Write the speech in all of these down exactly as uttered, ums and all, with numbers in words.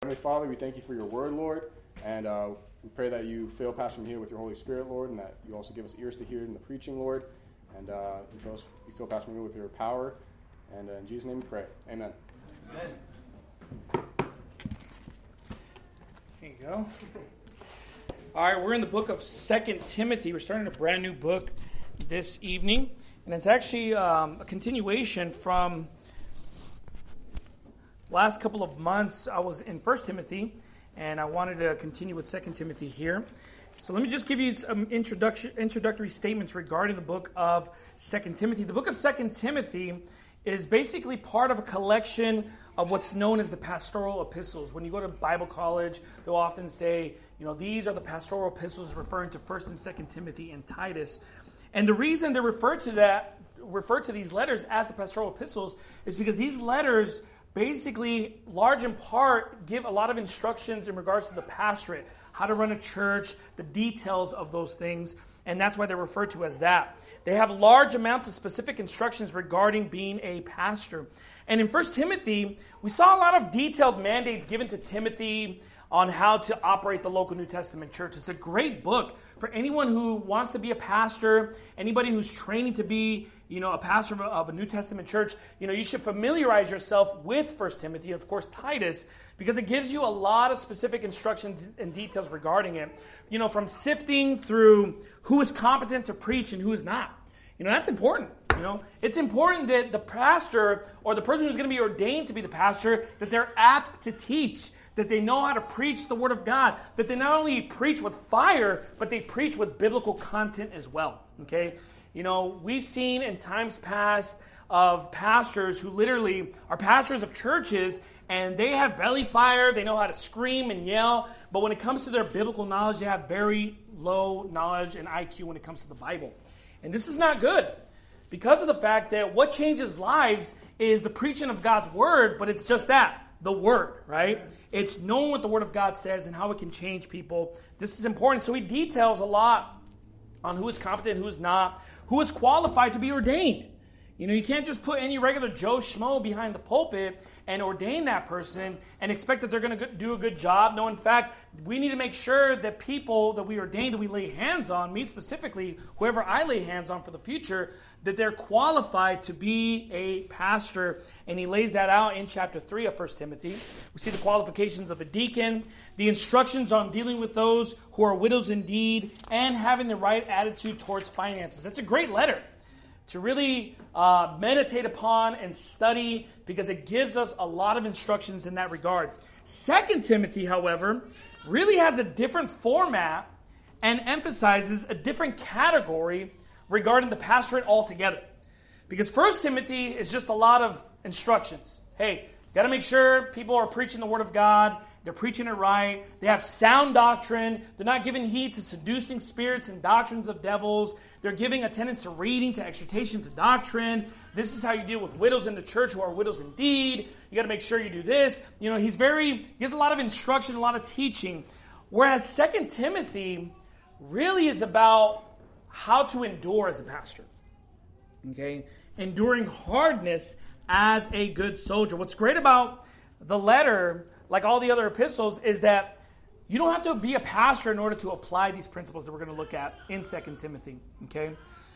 Heavenly Father, we thank you for your word, Lord, and uh, we pray that you fill Pastor Mejia with your Holy Spirit, Lord, and that you also give us ears to hear in the preaching, Lord, and uh, you, fill us, you fill Pastor Mejia with your power, and uh, in Jesus' name we pray. Amen. Amen. There you go. All right, we're in the book of Second Timothy. We're starting a brand new book this evening, and it's actually um, a continuation from last couple of months. I was in First Timothy, and I wanted to continue with Second Timothy here. So let me just give you some introduction, introductory statements regarding the book of Second Timothy. The book of Second Timothy is basically part of a collection of what's known as the pastoral epistles. When you go to Bible college, they'll often say, you know, these are the pastoral epistles, referring to First and Second Timothy and Titus. And the reason they refer to that, refer to these letters as the pastoral epistles, is because these letters basically, large in part, give a lot of instructions in regards to the pastorate, how to run a church, the details of those things, and that's why they're referred to as that. They have large amounts of specific instructions regarding being a pastor. And in First Timothy, we saw a lot of detailed mandates given to Timothy on how to operate the local New Testament church. It's a great book for anyone who wants to be a pastor, anybody who's training to be, you know, a pastor of a, of a New Testament church. You know, you should familiarize yourself with First Timothy and, of course, Titus, because it gives you a lot of specific instructions and details regarding it. You know, from sifting through who is competent to preach and who is not. You know, that's important. You know, it's important that the pastor or the person who's going to be ordained to be the pastor, that they're apt to teach, that they know how to preach the Word of God, that they not only preach with fire, but they preach with biblical content as well, okay? You know, we've seen in times past of pastors who literally are pastors of churches, and they have belly fire, they know how to scream and yell, but when it comes to their biblical knowledge, they have very low knowledge and I Q when it comes to the Bible. And this is not good, because of the fact that what changes lives is the preaching of God's Word, but it's just that. The Word, right? It's knowing what the Word of God says and how it can change people. This is important. So he details a lot on who is competent, who is not, who is qualified to be ordained. You know, you can't just put any regular Joe Schmo behind the pulpit and ordain that person and expect that they're going to do a good job. No, in fact, we need to make sure that people that we ordain, that we lay hands on, me specifically, whoever I lay hands on for the future, that they're qualified to be a pastor. And he lays that out in chapter three of First Timothy. We see the qualifications of a deacon, the instructions on dealing with those who are widows indeed, and having the right attitude towards finances. That's a great letter to really uh, meditate upon and study, because it gives us a lot of instructions in that regard. Second Timothy, however, really has a different format and emphasizes a different category regarding the pastorate altogether. Because First Timothy is just a lot of instructions. Hey, got to make sure people are preaching the Word of God. They're preaching it right. They have sound doctrine. They're not giving heed to seducing spirits and doctrines of devils. They're giving attendance to reading, to exhortation, to doctrine. This is how you deal with widows in the church who are widows indeed. You got to make sure you do this. You know, he's very, he has a lot of instruction, a lot of teaching. Whereas Second Timothy really is about how to endure as a pastor. Okay? Enduring hardness as a good soldier. What's great about the letter, like all the other epistles, is that you don't have to be a pastor in order to apply these principles that we're going to look at in Second Timothy. Okay?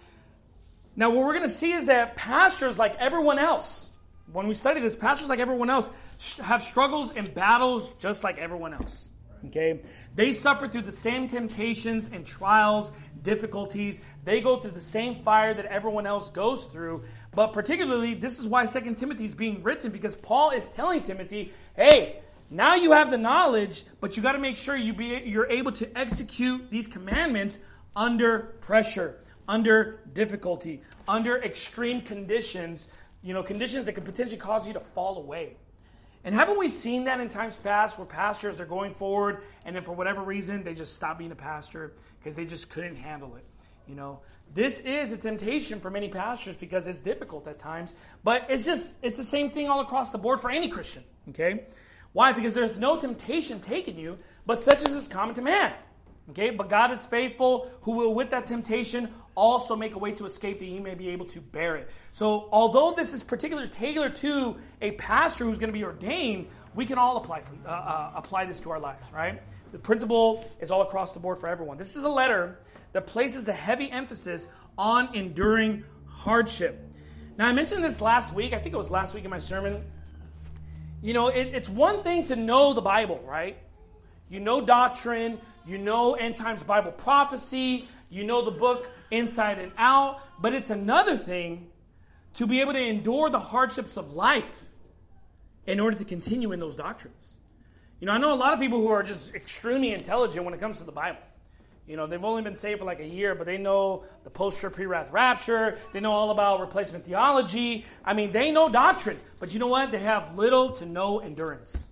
Now, what we're going to see is that pastors, like everyone else, when we study this, pastors, like everyone else, have struggles and battles just like everyone else. Okay? They suffer through the same temptations and trials, difficulties. They go through the same fire that everyone else goes through. But particularly, this is why Second Timothy is being written, because Paul is telling Timothy, hey, now you have the knowledge, but you got to make sure you be, you're able to execute these commandments under pressure, under difficulty, under extreme conditions, you know, conditions that could potentially cause you to fall away. And haven't we seen that in times past where pastors are going forward and then for whatever reason they just stop being a pastor because they just couldn't handle it? You know, this is a temptation for many pastors because it's difficult at times, but it's just, it's the same thing all across the board for any Christian, okay? Why? Because there's no temptation taking you, but such as is common to man. Okay, but God is faithful, who will with that temptation also make a way to escape that he may be able to bear it. So although this is particularly tailored to a pastor who's going to be ordained, we can all apply for, uh, uh, apply this to our lives, right? The principle is all across the board for everyone. This is a letter that places a heavy emphasis on enduring hardship. Now, I mentioned this last week. I think it was last week in my sermon. You know, it, it's one thing to know the Bible, right? You know doctrine, you know end times Bible prophecy, you know the book inside and out, but it's another thing to be able to endure the hardships of life in order to continue in those doctrines. You know, I know a lot of people who are just extremely intelligent when it comes to the Bible. You know, they've only been saved for like a year, but they know the post-trib, pre-wrath rapture. They know all about replacement theology. I mean, they know doctrine. But you know what? They have little to no endurance.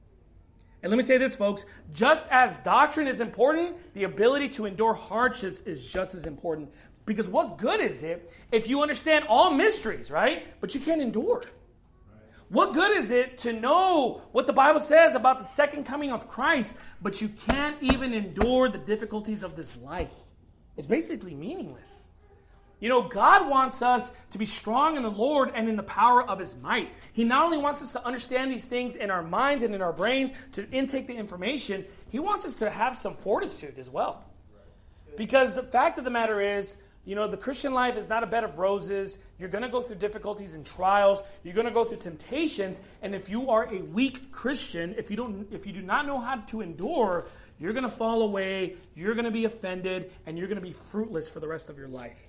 And let me say this, folks. Just as doctrine is important, the ability to endure hardships is just as important. Because what good is it if you understand all mysteries, right? But you can't endure. What good is it to know what the Bible says about the second coming of Christ, but you can't even endure the difficulties of this life? It's basically meaningless. You know, God wants us to be strong in the Lord and in the power of his might. He not only wants us to understand these things in our minds and in our brains, to intake the information, he wants us to have some fortitude as well. Because the fact of the matter is, you know, the Christian life is not a bed of roses. You're going to go through difficulties and trials. You're going to go through temptations. And if you are a weak Christian, if you don't, if you do not know how to endure, you're going to fall away, you're going to be offended, and you're going to be fruitless for the rest of your life.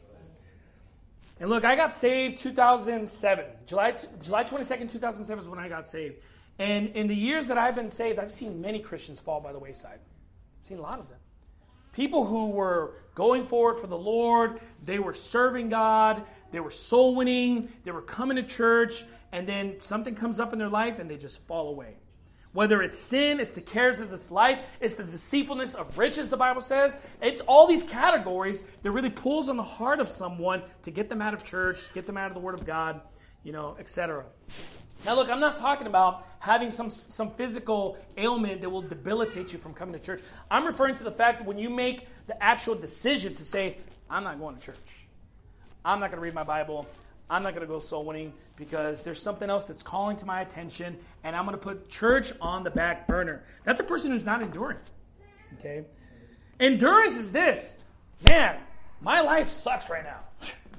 And look, I got saved two thousand seven. July, July twenty-second, two thousand seven is when I got saved. And in the years that I've been saved, I've seen many Christians fall by the wayside. I've seen a lot of them. People who were going forward for the Lord, they were serving God, they were soul winning, they were coming to church, and then something comes up in their life and they just fall away. Whether it's sin, it's the cares of this life, it's the deceitfulness of riches, the Bible says. It's all these categories that really pulls on the heart of someone to get them out of church, get them out of the Word of God, you know, et cetera. Now, look, I'm not talking about having some, some physical ailment that will debilitate you from coming to church. I'm referring to the fact that when you make the actual decision to say, I'm not going to church. I'm not going to read my Bible. I'm not going to go soul winning because there's something else that's calling to my attention, and I'm going to put church on the back burner. That's a person who's not enduring. Okay? Endurance is this. Man, my life sucks right now.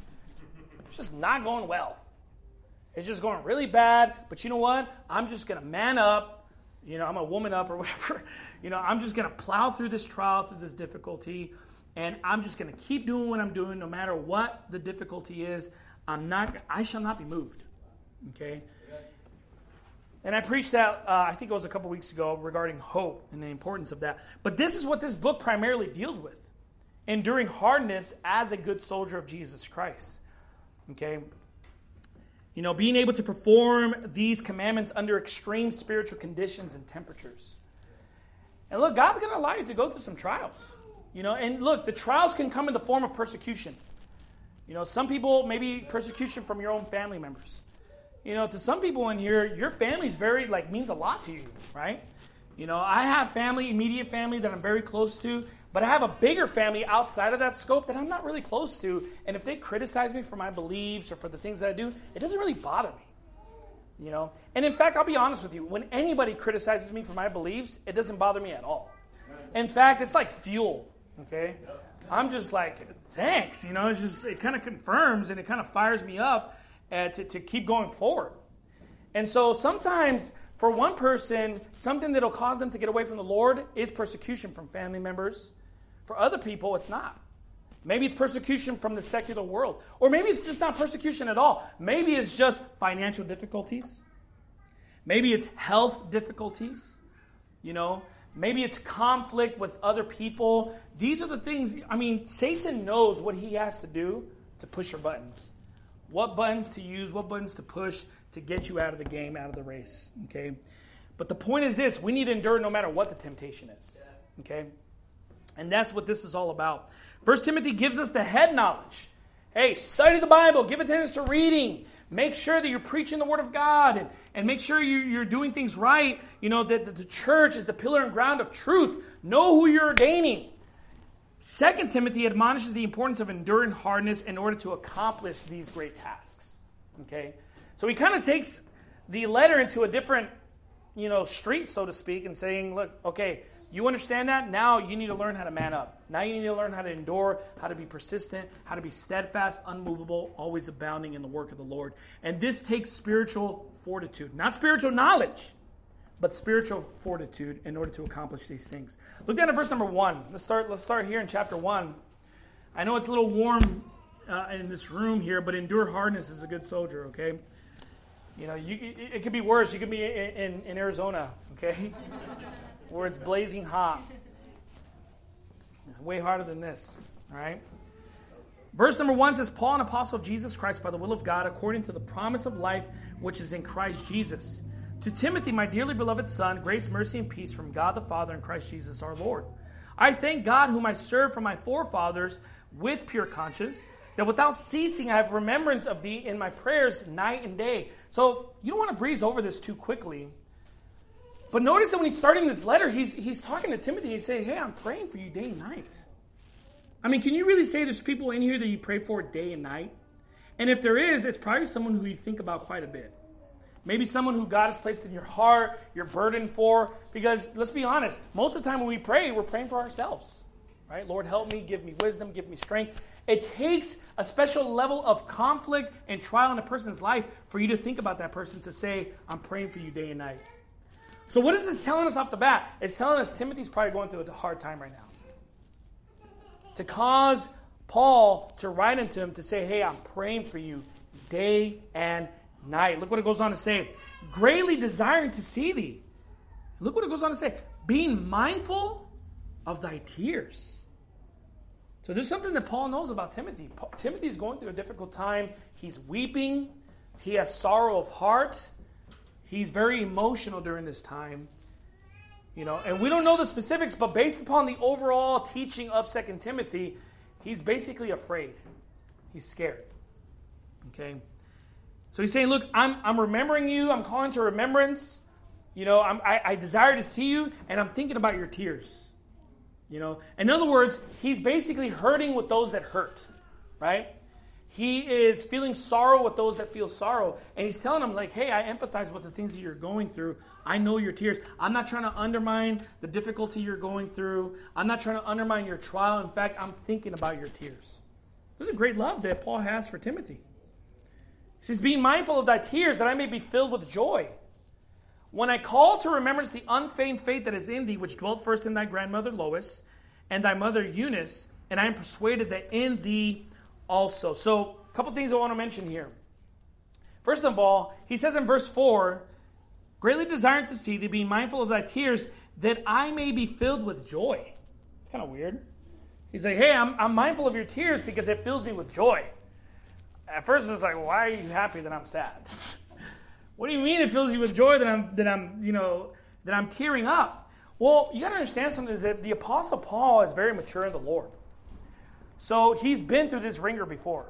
It's just not going well. It's just going really bad, but you know what? I'm just going to man up. You know, I'm a woman up or whatever. You know, I'm just going to plow through this trial, through this difficulty, and I'm just going to keep doing what I'm doing no matter what the difficulty is. I'm not, I shall not be moved. Okay? And I preached that, uh, I think it was a couple weeks ago, regarding hope and the importance of that. But this is what this book primarily deals with. Enduring hardness as a good soldier of Jesus Christ. Okay? You know, being able to perform these commandments under extreme spiritual conditions and temperatures. And look, God's going to allow you to go through some trials. You know, and look, the trials can come in the form of persecution. You know, some people, maybe persecution from your own family members. You know, to some people in here, your family is very, like, means a lot to you, right? You know, I have family, immediate family that I'm very close to, but I have a bigger family outside of that scope that I'm not really close to. And if they criticize me for my beliefs or for the things that I do, it doesn't really bother me. You know? And in fact, I'll be honest with you. When anybody criticizes me for my beliefs, it doesn't bother me at all. In fact, it's like fuel. Okay? I'm just like, thanks. You know, it's just, it kind of confirms and it kind of fires me up uh, to, to keep going forward. And so sometimes, for one person, something that will cause them to get away from the Lord is persecution from family members. For other people, it's not. Maybe it's persecution from the secular world. Or maybe it's just not persecution at all. Maybe it's just financial difficulties. Maybe it's health difficulties. You know, maybe it's conflict with other people. These are the things, I mean, Satan knows what he has to do to push your buttons. What buttons to use, what buttons to push to get you out of the game, out of the race. Okay? But the point is this, we need to endure no matter what the temptation is. Okay? And that's what this is all about. First Timothy gives us the head knowledge. Hey, study the Bible. Give attendance to reading. Make sure that you're preaching the Word of God. And, and make sure you, you're doing things right. You know, that, that the church is the pillar and ground of truth. Know who you're ordaining. Second Timothy admonishes the importance of enduring hardness in order to accomplish these great tasks. Okay? So he kind of takes the letter into a different, you know, street, so to speak, and saying, look, okay, you understand that? Now you need to learn how to man up. Now you need to learn how to endure, how to be persistent, how to be steadfast, unmovable, always abounding in the work of the Lord. And this takes spiritual fortitude. Not spiritual knowledge, but spiritual fortitude in order to accomplish these things. Look down at verse number one. Let's start, let's start here in chapter one. I know it's a little warm uh, in this room here, but endure hardness as a good soldier, okay? You know, you, it, it could be worse. You could be in, in, in Arizona, okay? Where it's blazing hot. Way harder than this, all right? Verse number one says, Paul, an apostle of Jesus Christ by the will of God, according to the promise of life which is in Christ Jesus. To Timothy, my dearly beloved son, grace, mercy, and peace from God the Father and Christ Jesus our Lord. I thank God whom I serve from my forefathers with pure conscience, that without ceasing I have remembrance of thee in my prayers night and day. So you don't want to breeze over this too quickly. But notice that when he's starting this letter, he's he's talking to Timothy. He's saying, hey, I'm praying for you day and night. I mean, can you really say there's people in here that you pray for day and night? And if there is, it's probably someone who you think about quite a bit. Maybe someone who God has placed in your heart, you're burdened for. Because let's be honest, most of the time when we pray, we're praying for ourselves. Right? Lord, help me, give me wisdom, give me strength. It takes a special level of conflict and trial in a person's life for you to think about that person to say, I'm praying for you day and night. So what is this telling us off the bat? It's telling us Timothy's probably going through a hard time right now. To cause Paul to write into him to say, hey, I'm praying for you day and night. Look what it goes on to say. Greatly desiring to see thee. Look what it goes on to say. Being mindful of thy tears. So there's something that Paul knows about Timothy. Timothy is going through a difficult time. He's weeping. He has sorrow of heart. He's very emotional during this time. You know, and we don't know the specifics, but based upon the overall teaching of Second Timothy, he's basically afraid. He's scared. Okay? So he's saying, look, I'm I'm remembering you. I'm calling to remembrance. You know, I'm, I, I desire to see you, and I'm thinking about your tears. You know, in other words, he's basically hurting with those that hurt, right? He is feeling sorrow with those that feel sorrow. And he's telling them, like, hey, I empathize with the things that you're going through. I know your tears. I'm not trying to undermine the difficulty you're going through. I'm not trying to undermine your trial. In fact, I'm thinking about your tears. This is a great love that Paul has for Timothy. He says, being mindful of thy tears, that I may be filled with joy. When I call to remembrance the unfeigned faith that is in thee, which dwelt first in thy grandmother Lois, and thy mother Eunice, and I am persuaded that in thee also. So, a couple things I want to mention here. First of all, he says in verse four, greatly desiring to see thee, being mindful of thy tears, that I may be filled with joy. It's kind of weird. He's like, hey, I'm, I'm mindful of your tears because it fills me with joy. At first, it's like, why are you happy that I'm sad? What do you mean it fills you with joy that I'm, that I'm, you know, that I'm tearing up? Well, you got to understand something, is that the Apostle Paul is very mature in the Lord. So he's been through this ringer before.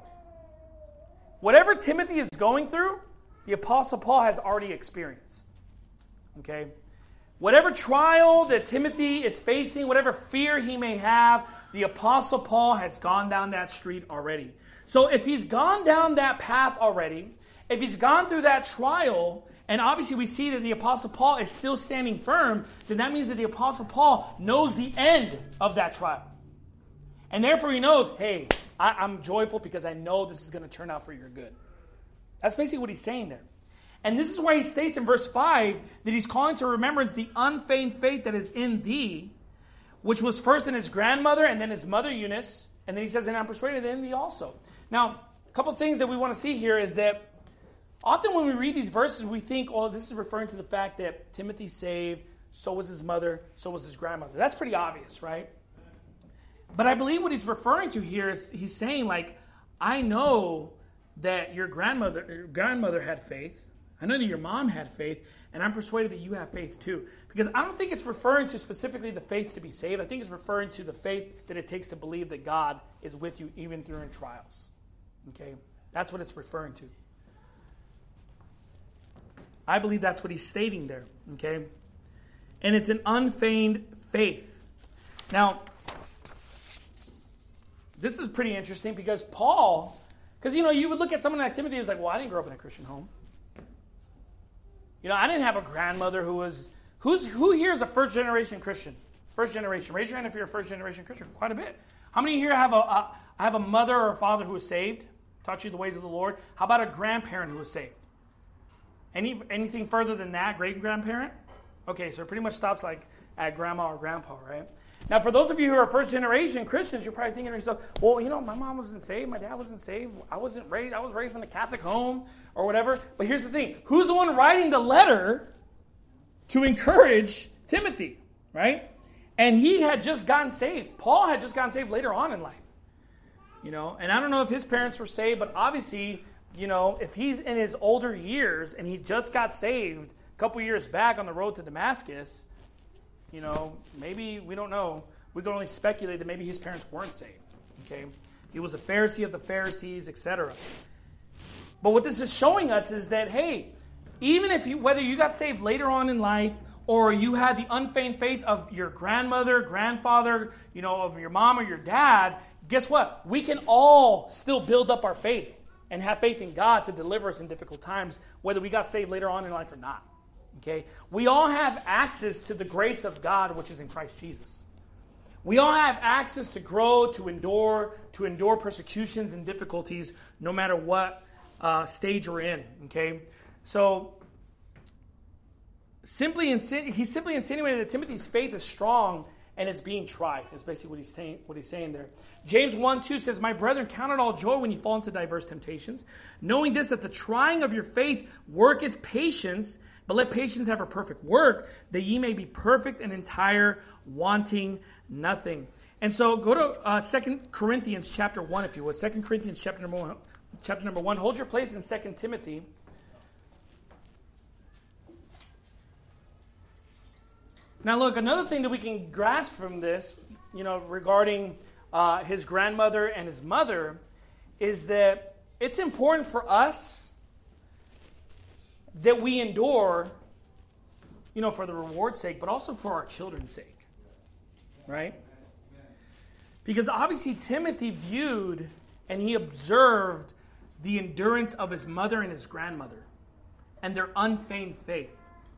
Whatever Timothy is going through, the Apostle Paul has already experienced. Okay? Whatever trial that Timothy is facing, whatever fear he may have, the Apostle Paul has gone down that street already. So if he's gone down that path already, if he's gone through that trial, and obviously we see that the Apostle Paul is still standing firm, then that means that the Apostle Paul knows the end of that trial. And therefore he knows, hey, I, I'm joyful because I know this is going to turn out for your good. That's basically what he's saying there. And this is why he states in verse five that he's calling to remembrance the unfeigned faith that is in thee, which was first in his grandmother and then his mother Eunice. And then he says, and I'm persuaded in thee also. Now, a couple of things that we want to see here is that often when we read these verses, we think, oh, this is referring to the fact that Timothy's saved, so was his mother, so was his grandmother. That's pretty obvious, right? But I believe what he's referring to here is he's saying, like, I know that your grandmother, your grandmother had faith. I know that your mom had faith, and I'm persuaded that you have faith too. Because I don't think it's referring to specifically the faith to be saved. I think it's referring to the faith that it takes to believe that God is with you even during trials. Okay? That's what it's referring to. I believe that's what he's stating there. Okay? And it's an unfeigned faith. Now, this is pretty interesting because Paul, because, you know, you would look at someone like Timothy who's like, well, I didn't grow up in a Christian home. You know, I didn't have a grandmother who was, who's who here is a first generation Christian? First generation. Raise your hand if you're a first generation Christian. Quite a bit. How many here have a, a have a mother or a father who is saved? Taught you the ways of the Lord? How about a grandparent who is saved? Any Anything further than that? Great-grandparent? Okay, so it pretty much stops like at grandma or grandpa, right? Now, for those of you who are first-generation Christians, you're probably thinking to yourself, well, you know, my mom wasn't saved, my dad wasn't saved, I wasn't raised, I was raised in a Catholic home or whatever. But here's the thing. Who's the one writing the letter to encourage Timothy, right? And he had just gotten saved. Paul had just gotten saved later on in life. You know, and I don't know if his parents were saved, but obviously, you know, if he's in his older years and he just got saved a couple years back on the road to Damascus, you know, maybe, we don't know. We can only speculate that maybe his parents weren't saved. Okay? He was a Pharisee of the Pharisees, et cetera. But what this is showing us is that, hey, even if you, whether you got saved later on in life, or you had the unfeigned faith of your grandmother, grandfather, you know, of your mom or your dad, guess what? We can all still build up our faith and have faith in God to deliver us in difficult times, whether we got saved later on in life or not. Okay? We all have access to the grace of God, which is in Christ Jesus. We all have access to grow, to endure, to endure persecutions and difficulties, no matter what uh, stage we're in. Okay? So, Simply, insin- he's simply insinuating that Timothy's faith is strong and it's being tried. That's basically what he's saying, what he's saying there. James one two says, my brethren, count it all joy when you fall into diverse temptations, knowing this, that the trying of your faith worketh patience, but let patience have her perfect work, that ye may be perfect and entire, wanting nothing. And so go to uh, Second Corinthians chapter one, if you would. Second Corinthians chapter number one. Chapter number one. Hold your place in Second Timothy. Now, look, another thing that we can grasp from this, you know, regarding uh, his grandmother and his mother, is that it's important for us that we endure, you know, for the reward's sake, but also for our children's sake, right? Because obviously Timothy viewed and he observed the endurance of his mother and his grandmother and their unfeigned faith.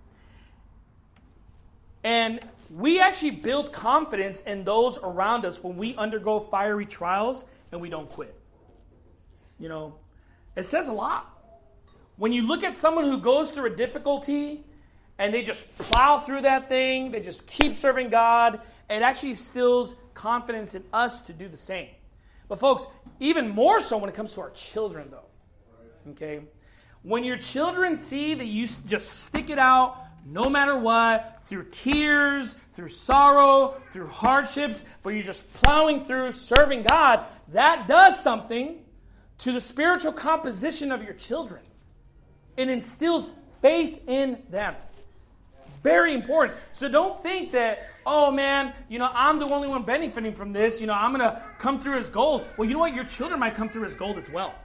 And we actually build confidence in those around us when we undergo fiery trials and we don't quit. You know, it says a lot. When you look at someone who goes through a difficulty and they just plow through that thing, they just keep serving God, it actually instills confidence in us to do the same. But folks, even more so when it comes to our children, though. Okay? When your children see that you just stick it out, no matter what, through tears, through sorrow, through hardships, but you're just plowing through, serving God, that does something to the spiritual composition of your children. It instills faith in them. Very important. So don't think that, oh man, you know, I'm the only one benefiting from this. You know, I'm going to come through as gold. Well, you know what? Your children might come through as gold as well.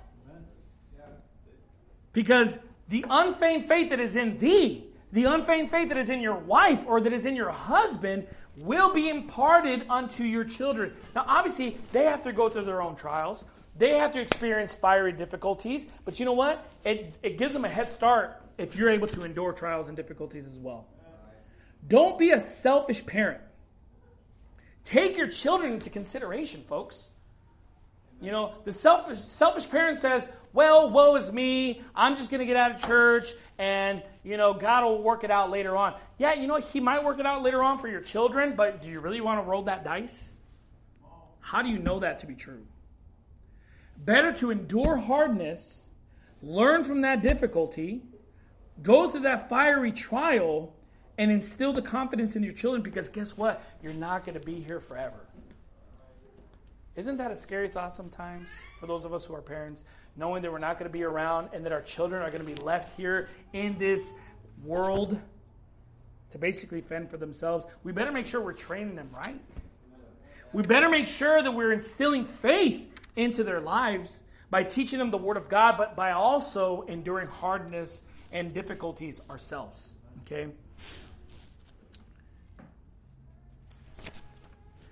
Because the unfeigned faith that is in thee, the unfeigned faith that is in your wife or that is in your husband will be imparted unto your children. Now, obviously, they have to go through their own trials. They have to experience fiery difficulties. But you know what? It, it gives them a head start if you're able to endure trials and difficulties as well. Don't be a selfish parent. Take your children into consideration, folks. You know, the selfish, selfish parent says, well, woe is me. I'm just going to get out of church and, you know, God will work it out later on. Yeah, you know, he might work it out later on for your children, but do you really want to roll that dice? How do you know that to be true? Better to endure hardness, learn from that difficulty, go through that fiery trial, and instill the confidence in your children, because guess what? You're not going to be here forever. Isn't that a scary thought sometimes for those of us who are parents, knowing that we're not going to be around and that our children are going to be left here in this world to basically fend for themselves? We better make sure we're training them right. We better make sure that we're instilling faith into their lives by teaching them the Word of God, but by also enduring hardness and difficulties ourselves. Okay?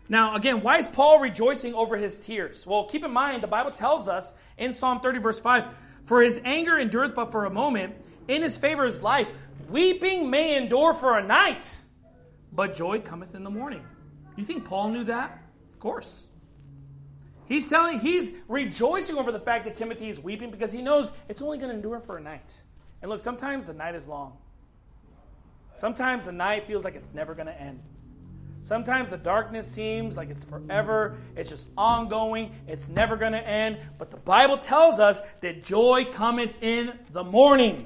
Now, again, why is Paul rejoicing over his tears? Well, keep in mind, the Bible tells us in Psalm thirty, verse five, for his anger endureth but for a moment, in his favor is life. Weeping may endure for a night, but joy cometh in the morning. You think Paul knew that? Of course. He's telling, he's rejoicing over the fact that Timothy is weeping because he knows it's only going to endure for a night. And look, sometimes the night is long. Sometimes the night feels like it's never going to end. Sometimes the darkness seems like it's forever. It's just ongoing. It's never going to end. But the Bible tells us that joy cometh in the morning.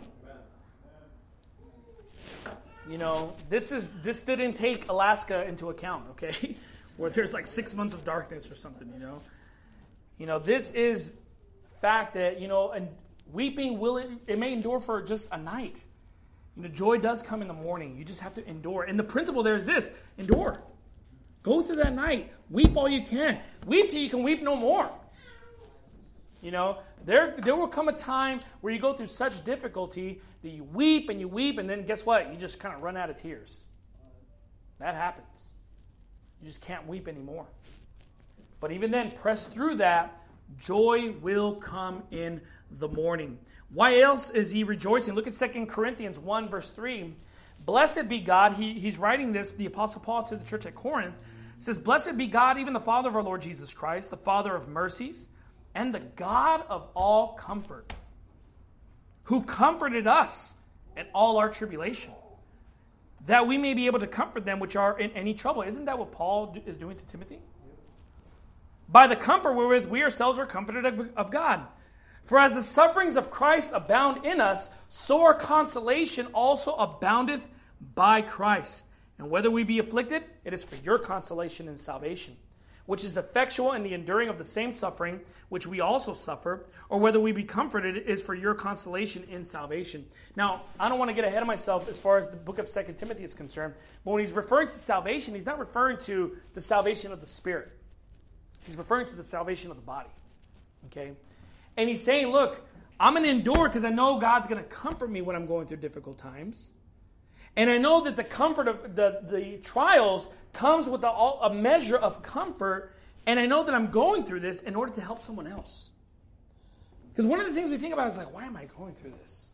You know, this is this didn't take Alaska into account, okay? Where there's like six months of darkness or something, you know? You know, this is fact that, you know, and weeping will, it, it may endure for just a night. You know, joy does come in the morning. You just have to endure. And the principle there is this: endure. Go through that night. Weep all you can. Weep till you can weep no more. You know, there there will come a time where you go through such difficulty that you weep and you weep, and then guess what? You just kind of run out of tears. That happens. You just can't weep anymore. But even then, press through that. Joy will come in the morning. Why else is he rejoicing? Look at Second Corinthians one, verse three. Blessed be God. He, he's writing this, the Apostle Paul, to the church at Corinth. He says, blessed be God, even the Father of our Lord Jesus Christ, the Father of mercies, and the God of all comfort, who comforted us in all our tribulation, that we may be able to comfort them which are in any trouble. Isn't that what Paul is doing to Timothy? By the comfort wherewith we ourselves are comforted of, of God. For as the sufferings of Christ abound in us, so our consolation also aboundeth by Christ. And whether we be afflicted, it is for your consolation and salvation, which is effectual in the enduring of the same suffering, which we also suffer, or whether we be comforted, it is for your consolation in salvation. Now, I don't want to get ahead of myself as far as the book of Second Timothy is concerned, but when he's referring to salvation, he's not referring to the salvation of the spirit. He's referring to the salvation of the body. Okay? And he's saying, look, I'm going to endure because I know God's going to comfort me when I'm going through difficult times. And I know that the comfort of the, the trials comes with a, a measure of comfort. And I know that I'm going through this in order to help someone else. Because one of the things we think about is like, why am I going through this?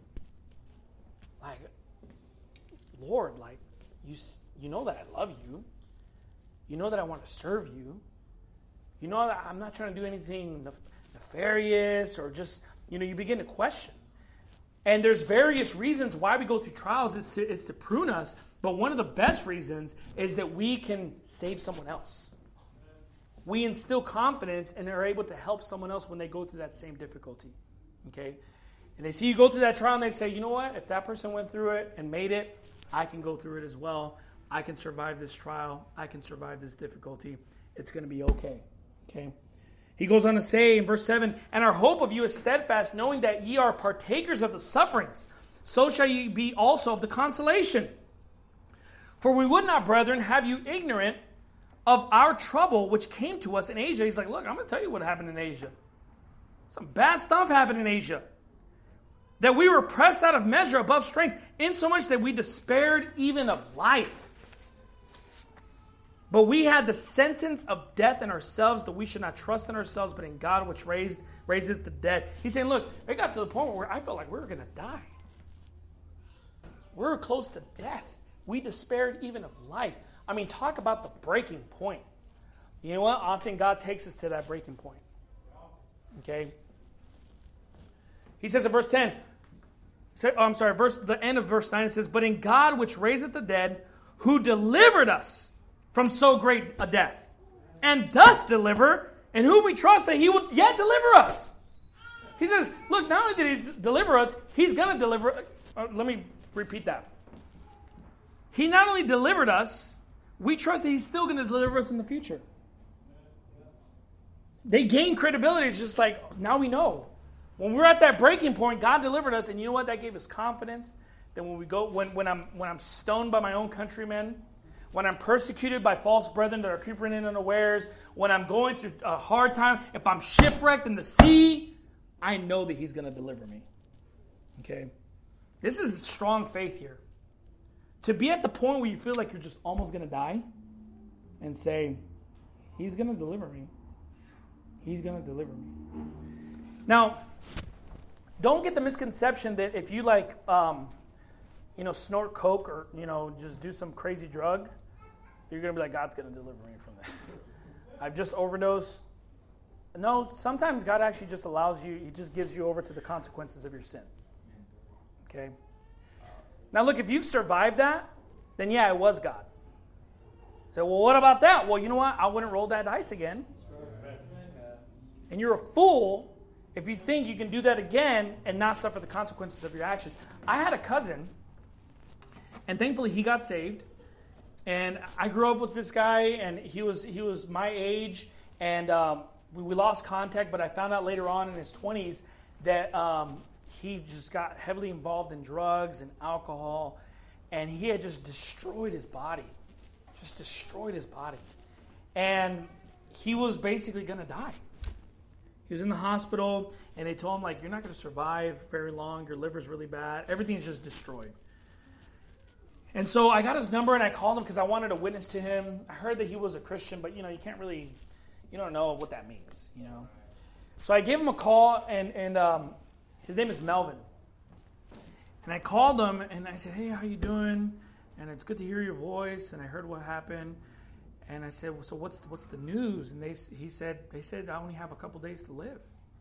Like, Lord, like, you, you know that I love you. You know that I want to serve you. You know that I'm not trying to do anything nef- nefarious or just, you know, you begin to question. And there's various reasons why we go through trials is to, is to prune us. But one of the best reasons is that we can save someone else. We instill confidence and are able to help someone else when they go through that same difficulty. Okay? And they see you go through that trial and they say, you know what? If that person went through it and made it, I can go through it as well. I can survive this trial. I can survive this difficulty. It's going to be okay. Okay? He goes on to say in verse seven, and our hope of you is steadfast, knowing that ye are partakers of the sufferings. So shall ye be also of the consolation. For we would not, brethren, have you ignorant of our trouble which came to us in Asia. He's like, look, I'm going to tell you what happened in Asia. Some bad stuff happened in Asia. That we were pressed out of measure above strength, insomuch that we despaired even of life. But we had the sentence of death in ourselves, that we should not trust in ourselves, but in God which raised raiseth the dead. He's saying, look, it got to the point where I felt like we were going to die. We were close to death. We despaired even of life. I mean, talk about the breaking point. You know what? Often God takes us to that breaking point. Okay? He says in verse ten, oh, I'm sorry, verse the end of verse nine, it says, but in God which raiseth the dead, who delivered us from so great a death, and doth deliver, in whom we trust that he would yet deliver us. He says, look, not only did he deliver us, he's going to deliver. Uh, let me repeat that. He not only delivered us, we trust that he's still going to deliver us in the future. They gain credibility. It's just like, now we know. When we're at that breaking point, God delivered us, and you know what? That gave us confidence. Then when we go, when, when I'm when I'm stoned by my own countrymen, when I'm persecuted by false brethren that are creeping in unawares, when I'm going through a hard time, if I'm shipwrecked in the sea, I know that he's going to deliver me. Okay? This is strong faith here. To be at the point where you feel like you're just almost going to die and say, He's going to deliver me. He's going to deliver me. Now, don't get the misconception that if you like, um, you know, snort coke or, you know, just do some crazy drug, you're going to be like, God's going to deliver me from this. I've just overdosed. No, sometimes God actually just allows you, he just gives you over to the consequences of your sin. Okay? Now look, if you've survived that, then yeah, it was God. So, well, what about that? Well, you know what? I wouldn't roll that dice again. And you're a fool if you think you can do that again and not suffer the consequences of your actions. I had a cousin, and thankfully he got saved. And I grew up with this guy, and he was he was my age, and um, we, we lost contact. But I found out later on in his twenties that um, he just got heavily involved in drugs and alcohol, and he had just destroyed his body, just destroyed his body, and he was basically going to die. He was in the hospital, and they told him, like, you're not going to survive very long. Your liver's really bad. Everything's just destroyed. And so I got his number, and I called him because I wanted to witness to him. I heard that he was a Christian, but, you know, you can't really, you don't know what that means, you know. So I gave him a call, and, and um, his name is Melvin. And I called him, and I said, hey, how you doing? And it's good to hear your voice, and I heard what happened. And I said, well, so what's what's the news? And they he said, they said, I only have a couple days to live.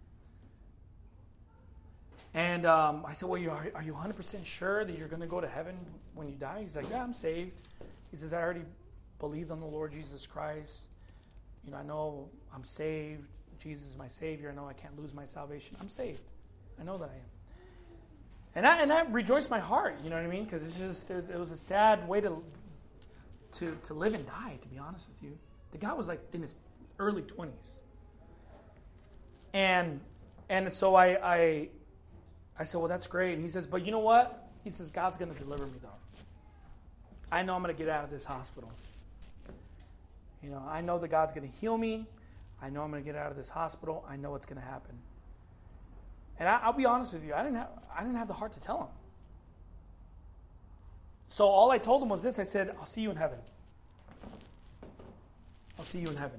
And um, I said, well, you are, are you one hundred percent sure that you're going to go to heaven when you die? He's like, yeah, I'm saved. He says, I already believed on the Lord Jesus Christ. You know, I know I'm saved. Jesus is my Savior. I know I can't lose my salvation. I'm saved. I know that I am. And I, and that rejoiced my heart, you know what I mean? Because it's just, it was a sad way to... To, to live and die, to be honest with you. The guy was like in his early twenties. And and so I, I I said, well, that's great. And he says, but you know what? He says, God's going to deliver me, though. I know I'm going to get out of this hospital. You know, I know that God's going to heal me. I know I'm going to get out of this hospital. I know what's going to happen. And I, I'll be honest with you. I didn't have I didn't have the heart to tell him. So all I told him was this. I said, I'll see you in heaven. I'll see you in heaven.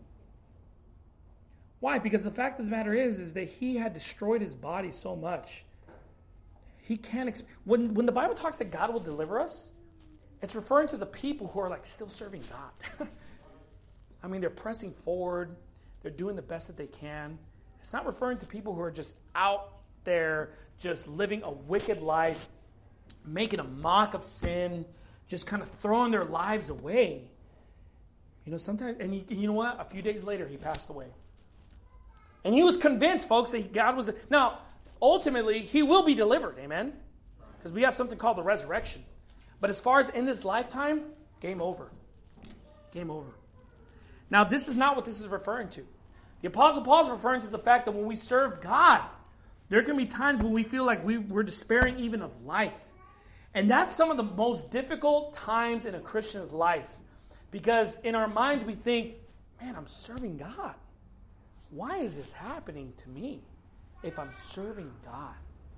Why? Because the fact of the matter is, is that he had destroyed his body so much. He can't... Exp- when, when the Bible talks that God will deliver us, it's referring to the people who are like still serving God. I mean, they're pressing forward. They're doing the best that they can. It's not referring to people who are just out there just living a wicked life, making a mock of sin, just kind of throwing their lives away. You know, sometimes, and he, you know what? A few days later, he passed away. And he was convinced, folks, that God was... The, now, ultimately, he will be delivered, amen? Because we have something called the resurrection. But as far as in this lifetime, game over. Game over. Now, this is not what this is referring to. The Apostle Paul is referring to the fact that when we serve God, there can be times when we feel like we, we're despairing even of life. And that's some of the most difficult times in a Christian's life. Because in our minds we think, man, I'm serving God. Why is this happening to me if I'm serving God?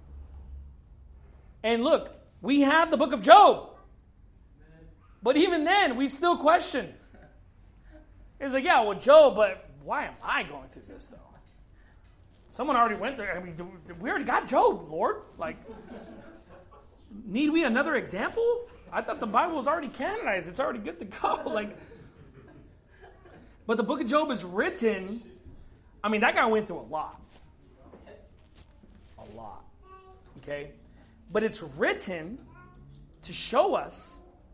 And look, we have the book of Job. But even then, we still question. It's like, yeah, well, Job, but why am I going through this, though? Someone already went there. I mean, we already got Job, Lord. Like... Need we another example? I thought the Bible was already canonized. It's already good to go. Like, but the book of Job is written. I mean, that guy went through a lot. A lot. Okay? But it's written to show us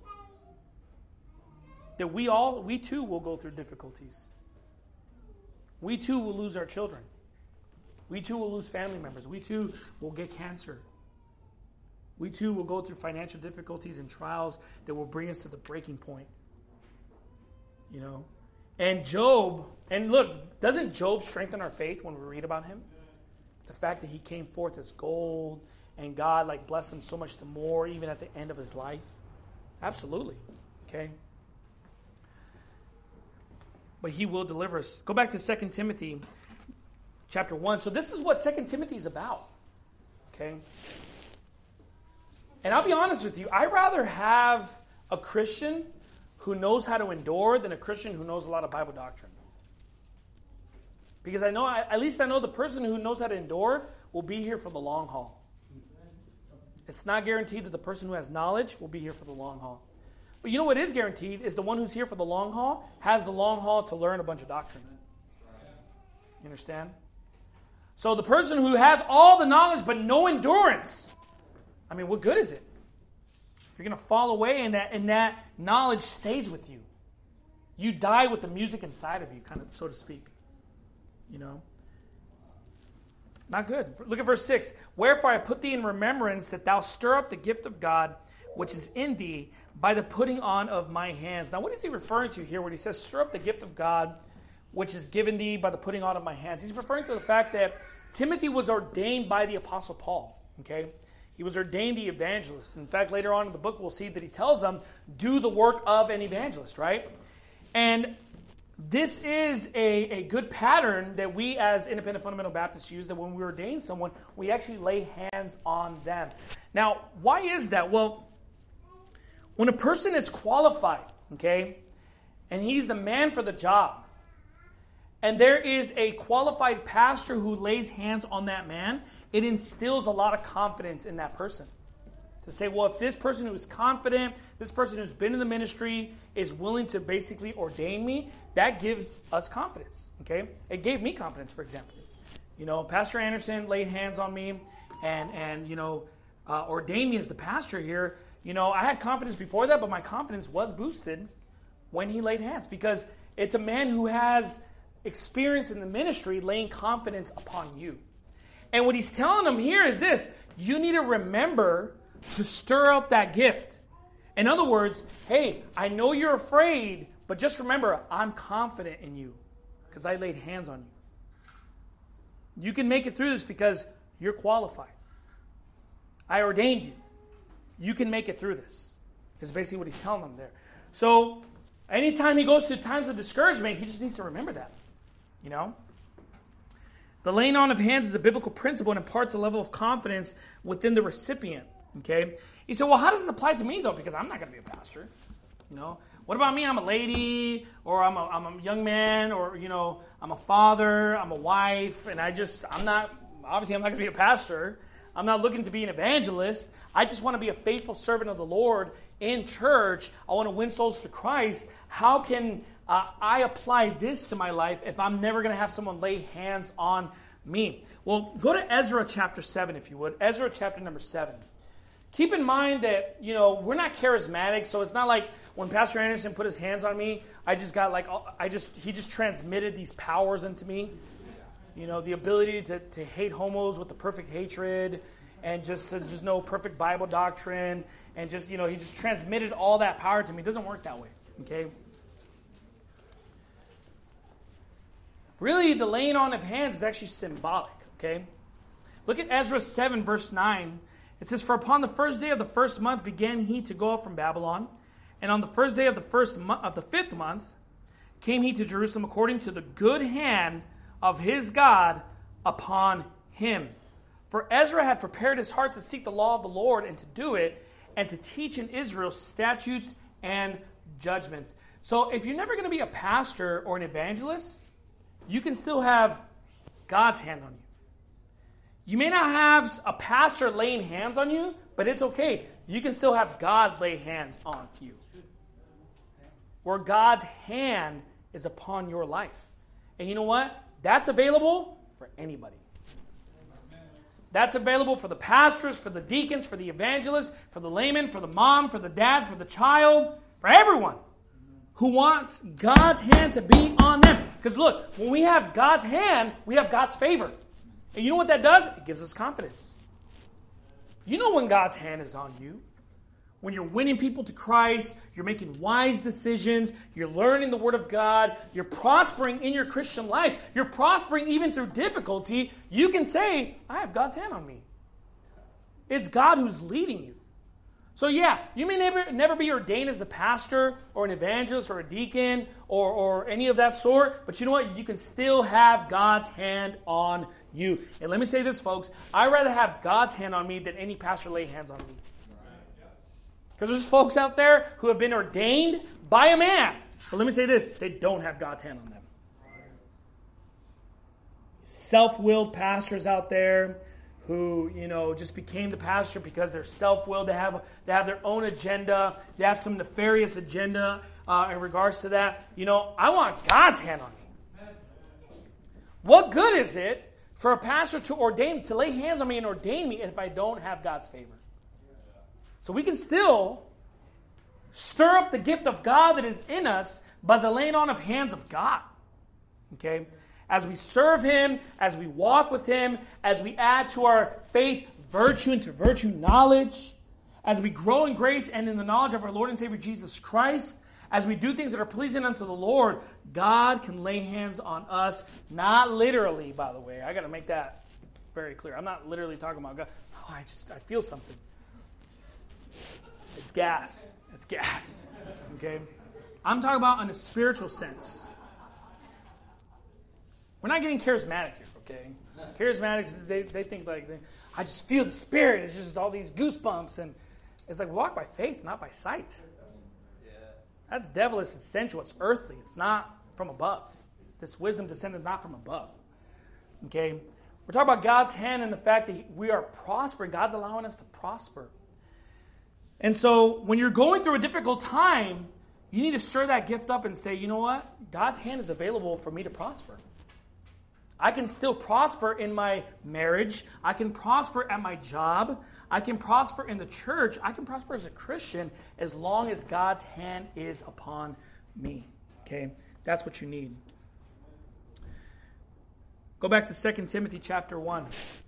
that we all, we too will go through difficulties. We too will lose our children. We too will lose family members. We too will get cancer. We too will go through financial difficulties and trials that will bring us to the breaking point. You know? And Job, and look, doesn't Job strengthen our faith when we read about him? The fact that he came forth as gold and God like blessed him so much the more even at the end of his life. Absolutely. Okay? But he will deliver us. Go back to Second Timothy chapter one. So this is what Second Timothy is about. Okay? And I'll be honest with you, I'd rather have a Christian who knows how to endure than a Christian who knows a lot of Bible doctrine. Because I know, at least I know the person who knows how to endure will be here for the long haul. It's not guaranteed that the person who has knowledge will be here for the long haul. But you know what is guaranteed is the one who's here for the long haul has the long haul to learn a bunch of doctrine. You understand? So the person who has all the knowledge but no endurance, I mean, what good is it? If you're going to fall away and that, and that knowledge stays with you. You die with the music inside of you, kind of, so to speak. You know? Not good. Look at verse six. Wherefore I put thee in remembrance that thou stir up the gift of God which is in thee by the putting on of my hands. Now, what is he referring to here when he says, stir up the gift of God which is given thee by the putting on of my hands? He's referring to the fact that Timothy was ordained by the Apostle Paul. Okay? He was ordained the evangelist. In fact, later on in the book, we'll see that he tells them, do the work of an evangelist, right? And this is a, a good pattern that we as Independent Fundamental Baptists use, that when we ordain someone, we actually lay hands on them. Now, why is that? Well, when a person is qualified, okay, and he's the man for the job, and there is a qualified pastor who lays hands on that man, it instills a lot of confidence in that person. To say, well, if this person who is confident, this person who's been in the ministry is willing to basically ordain me, that gives us confidence, okay? It gave me confidence, for example. You know, Pastor Anderson laid hands on me and, and you know, uh, ordained me as the pastor here. You know, I had confidence before that, but my confidence was boosted when he laid hands, because it's a man who has experience in the ministry laying confidence upon you. And what he's telling them here is this: you need to remember to stir up that gift. In other words, hey, I know you're afraid, but just remember, I'm confident in you because I laid hands on you. You can make it through this because you're qualified. I ordained you. You can make it through this, is basically what he's telling them there. So anytime he goes through times of discouragement, he just needs to remember that, you know? The laying on of hands is a biblical principle and imparts a level of confidence within the recipient. Okay? He said, well, how does this apply to me, though? Because I'm not going to be a pastor. You know? What about me? I'm a lady, or I'm a, I'm a young man, or, you know, I'm a father, I'm a wife, and I just, I'm not, obviously I'm not going to be a pastor. I'm not looking to be an evangelist. I just want to be a faithful servant of the Lord in church. I want to win souls to Christ. How can uh, I apply this to my life if I'm never going to have someone lay hands on me? Well, go to Ezra chapter seven, if you would. Ezra chapter number seven. Keep in mind that, you know, we're not charismatic, so it's not like when Pastor Anderson put his hands on me, I just got like, I just, he just transmitted these powers into me. You know, the ability to, to hate homos with the perfect hatred, and just to just know perfect Bible doctrine, and just, you know, he just transmitted all that power to me. It doesn't work that way, okay? Really, the laying on of hands is actually symbolic, okay? Look at Ezra seven, verse nine. It says, for upon the first day of the first month began he to go up from Babylon, and on the first day of the first mo- of the fifth month came he to Jerusalem according to the good hand of his God upon him. For Ezra had prepared his heart to seek the law of the Lord and to do it, and to teach in Israel statutes and judgments. So if you're never going to be a pastor or an evangelist, you can still have God's hand on you. You may not have a pastor laying hands on you, but it's okay. You can still have God lay hands on you. Where God's hand is upon your life. And you know what? That's available for anybody. That's available for the pastors, for the deacons, for the evangelists, for the layman, for the mom, for the dad, for the child, for everyone who wants God's hand to be on them. Because look, when we have God's hand, we have God's favor. And you know what that does? It gives us confidence. You know when God's hand is on you. When you're winning people to Christ, you're making wise decisions, you're learning the Word of God, you're prospering in your Christian life, you're prospering even through difficulty, you can say, I have God's hand on me. It's God who's leading you. So yeah, you may never, never be ordained as the pastor or an evangelist or a deacon or, or any of that sort, but you know what? You can still have God's hand on you. And let me say this, folks. I'd rather have God's hand on me than any pastor lay hands on me. Because there's folks out there who have been ordained by a man. But let me say this, they don't have God's hand on them. Self-willed pastors out there who, you know, just became the pastor because they're self-willed. They have they have their own agenda. They have some nefarious agenda uh, in regards to that. You know, I want God's hand on me. What good is it for a pastor to ordain, to lay hands on me and ordain me if I don't have God's favor? So we can still stir up the gift of God that is in us by the laying on of hands of God. Okay? As we serve Him, as we walk with Him, as we add to our faith virtue into virtue knowledge, as we grow in grace and in the knowledge of our Lord and Savior Jesus Christ, as we do things that are pleasing unto the Lord, God can lay hands on us, not literally, by the way. I got to make that very clear. I'm not literally talking about God. Oh, I just, I feel something. It's gas. It's gas. Okay? I'm talking about in a spiritual sense. We're not getting charismatic here, okay? Charismatics, they, they think like, they, I just feel the Spirit. It's just all these goosebumps. And it's like, walk by faith, not by sight. Yeah. That's devilish, it's sensual, it's earthly. It's not from above. This wisdom descended not from above. Okay? We're talking about God's hand and the fact that we are prospering. God's allowing us to prosper. And so when you're going through a difficult time, you need to stir that gift up and say, you know what? God's hand is available for me to prosper. I can still prosper in my marriage. I can prosper at my job. I can prosper in the church. I can prosper as a Christian as long as God's hand is upon me. Okay? That's what you need. Go back to Second Timothy chapter one.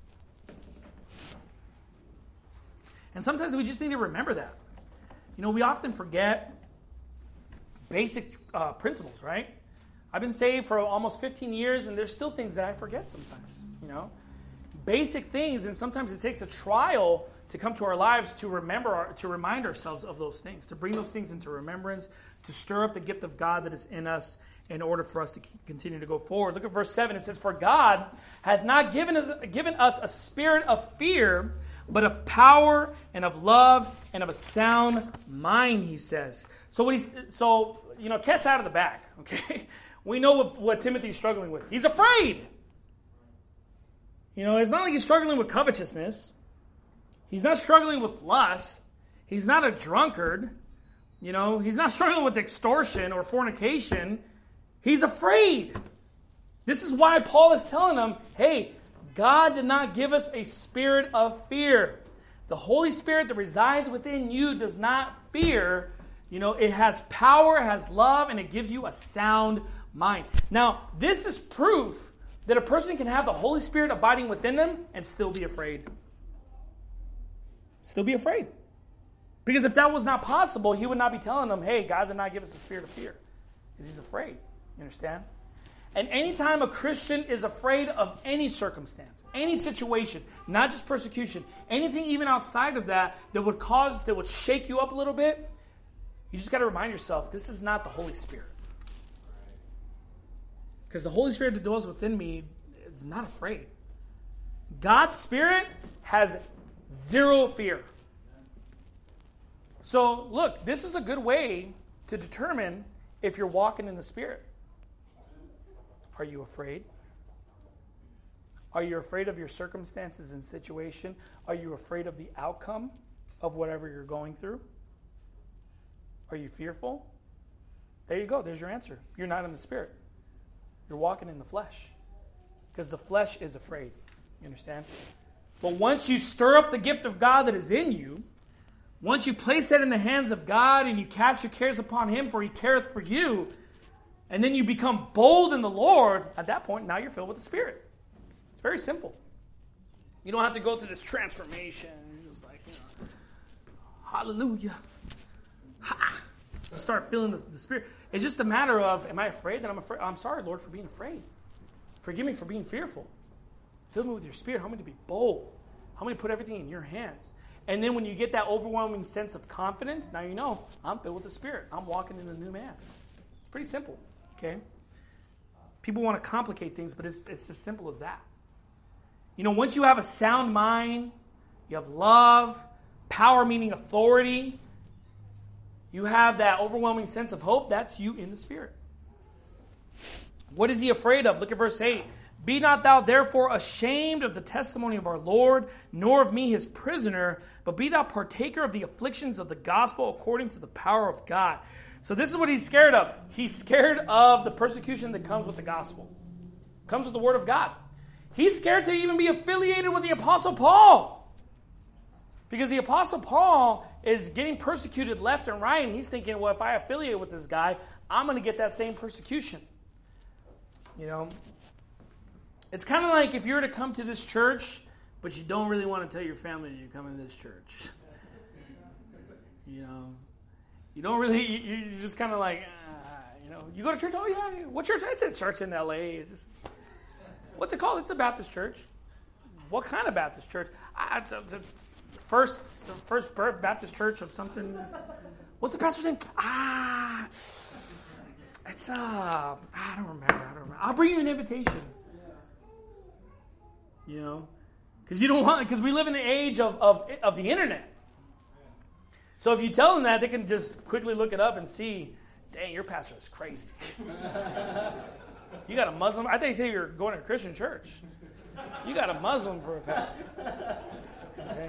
And sometimes we just need to remember that. You know, we often forget basic uh, principles, right? I've been saved for almost fifteen years, and there's still things that I forget sometimes, you know. Basic things, and sometimes it takes a trial to come to our lives to remember, our, to remind ourselves of those things, to bring those things into remembrance, to stir up the gift of God that is in us in order for us to continue to go forward. Look at verse seven. It says, "For God hath not given us, given us a spirit of fear, but of power and of love and of a sound mind," he says. So, what he's, so you know, cat's out of the bag, okay? We know what, what Timothy's struggling with. He's afraid. You know, it's not like he's struggling with covetousness. He's not struggling with lust. He's not a drunkard. You know, he's not struggling with extortion or fornication. He's afraid. This is why Paul is telling him, hey, God did not give us a spirit of fear. The Holy Spirit that resides within you does not fear. You know, it has power, it has love, and it gives you a sound mind. Now, this is proof that a person can have the Holy Spirit abiding within them and still be afraid. Still be afraid. Because if that was not possible, he would not be telling them, hey, God did not give us a spirit of fear. Because he's afraid. You understand? And anytime a Christian is afraid of any circumstance, any situation, not just persecution, anything even outside of that that would cause, that would shake you up a little bit, you just got to remind yourself, this is not the Holy Spirit. Because the Holy Spirit that dwells within me is not afraid. God's Spirit has zero fear. So, look, this is a good way to determine if you're walking in the Spirit. Are you afraid? Are you afraid of your circumstances and situation? Are you afraid of the outcome of whatever you're going through? Are you fearful? There you go. There's your answer. You're not in the Spirit. You're walking in the flesh. Because the flesh is afraid. You understand? But once you stir up the gift of God that is in you, once you place that in the hands of God and you cast your cares upon Him, for He careth for you, and then you become bold in the Lord, at that point, now you're filled with the Spirit. It's very simple. You don't have to go through this transformation. You're just like, you know, hallelujah. Ha! You start feeling the, the Spirit. It's just a matter of, am I afraid? That I'm afraid. I'm sorry, Lord, for being afraid. Forgive me for being fearful. Fill me with your Spirit. Help me to be bold. Help me to put everything in your hands. And then when you get that overwhelming sense of confidence, now you know, I'm filled with the Spirit. I'm walking in a new man. It's pretty simple, okay? People want to complicate things, but it's, it's as simple as that. You know, once you have a sound mind, you have love, power meaning authority, You have that overwhelming sense of hope. That's you in the Spirit. What is he afraid of? Look at verse eight. Be not thou therefore ashamed of the testimony of our Lord, nor of me his prisoner, but be thou partaker of the afflictions of the gospel according to the power of God. So this is what he's scared of. He's scared of the persecution that comes with the gospel. Comes with the word of God. He's scared to even be affiliated with the Apostle Paul. Because the Apostle Paul is getting persecuted left and right, and he's thinking, well, if I affiliate with this guy, I'm going to get that same persecution. You know, it's kind of like if you were to come to this church, but you don't really want to tell your family that you're coming to this church. You know, you don't really, you, you're just kind of like, uh, you know, you go to church, oh yeah, what church? It's a church in L A. It's just, what's it called? It's a Baptist church. What kind of Baptist church? I, it's a, it's a first, first Baptist church of something. What's the pastor's name? Ah, it's, uh, I don't remember, I don't remember. I'll bring you an invitation. You know, because you don't want, because we live in the age of, of of the internet. So if you tell them that, they can just quickly look it up and see, dang, your pastor is crazy. You got a Muslim. I think you say you're going to a Christian church. You got a Muslim for a pastor. Okay.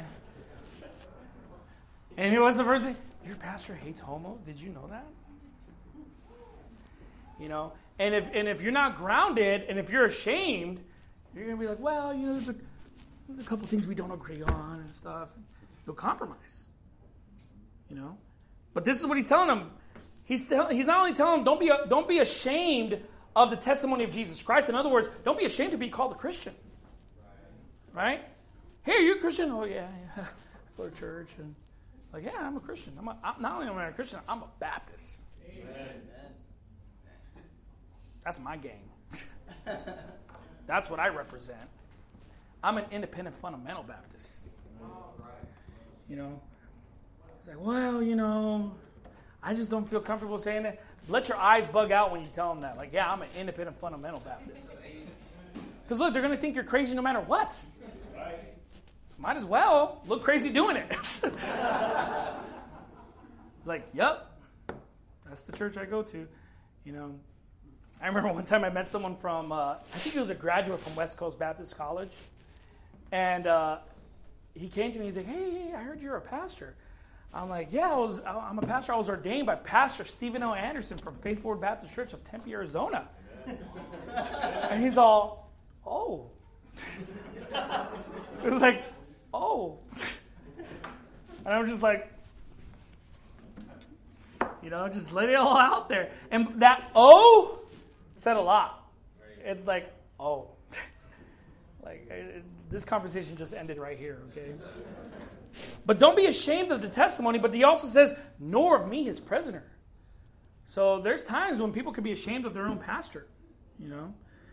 And what's the first thing? Your pastor hates homo. Did you know that? You know, and if and if you're not grounded, and if you're ashamed, you're going to be like, well, you know, there's a, there's a couple things we don't agree on and stuff. You'll compromise, you know. But this is what he's telling them. He's tell, he's not only telling them, don't be don't be ashamed of the testimony of Jesus Christ. In other words, don't be ashamed to be called a Christian, right? Hey, are you a Christian? Oh yeah, yeah. I go to church and like, yeah, I'm a Christian. I'm, a, I'm not only am I a Christian, I'm a Baptist. Amen. That's my gang. That's what I represent. I'm an independent fundamental Baptist. You know, it's like, well, you know, I just don't feel comfortable saying that. Let your eyes bug out when you tell them that. Like, yeah, I'm an independent fundamental Baptist. Because look, they're going to think you're crazy no matter what. Might as well look crazy doing it. Like, yep, that's the church I go to. You know, I remember one time I met someone from, uh, I think he was a graduate from West Coast Baptist College. And uh, he came to me, he's like, hey, hey, I heard you're a pastor. I'm like, yeah, I was, I'm a pastor. I was ordained by Pastor Stephen O. Anderson from Faith Forward Baptist Church of Tempe, Arizona. And he's all, oh. It was like, oh. And I was just like, you know, just let it all out there. And that oh said a lot. It's like, oh. Like, it, this conversation just ended right here, okay? But don't be ashamed of the testimony, but he also says, nor of me, his prisoner. So there's times when people can be ashamed of their own pastor, you know?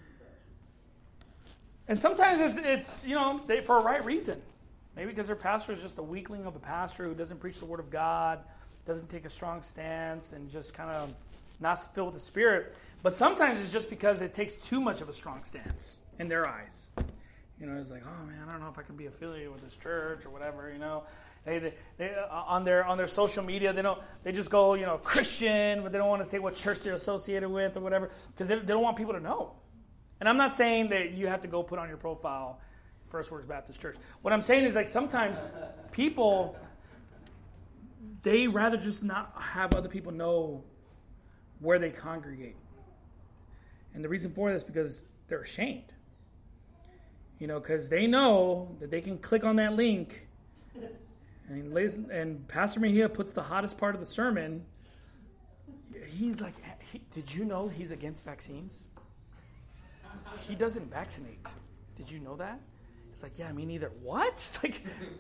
And sometimes it's, it's you know, they, for a right reason. Maybe because their pastor is just a weakling of a pastor who doesn't preach the word of God, doesn't take a strong stance, and just kind of not filled with the Spirit. But sometimes it's just because it takes too much of a strong stance in their eyes. You know, it's like, oh man, I don't know if I can be affiliated with this church or whatever. You know, they, they, they on their on their social media, they don't they just go, you know, Christian, but they don't want to say what church they're associated with or whatever because they, they don't want people to know. And I'm not saying that you have to go put on your profile First Works Baptist Church. What I'm saying is, like, sometimes people, they rather just not have other people know where they congregate. And the reason for this is because they're ashamed. You know, because they know that they can click on that link, and, and Pastor Mejia puts the hottest part of the sermon. He's like, he, did you know he's against vaccines? He doesn't vaccinate. Did you know that? It's like, yeah, me neither. What? Like,